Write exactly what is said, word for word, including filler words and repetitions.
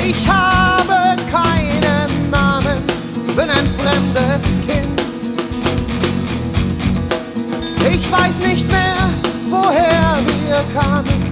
Ich habe keinen Namen, bin ein fremdes Kind. Ich weiß nicht mehr, woher wir kamen.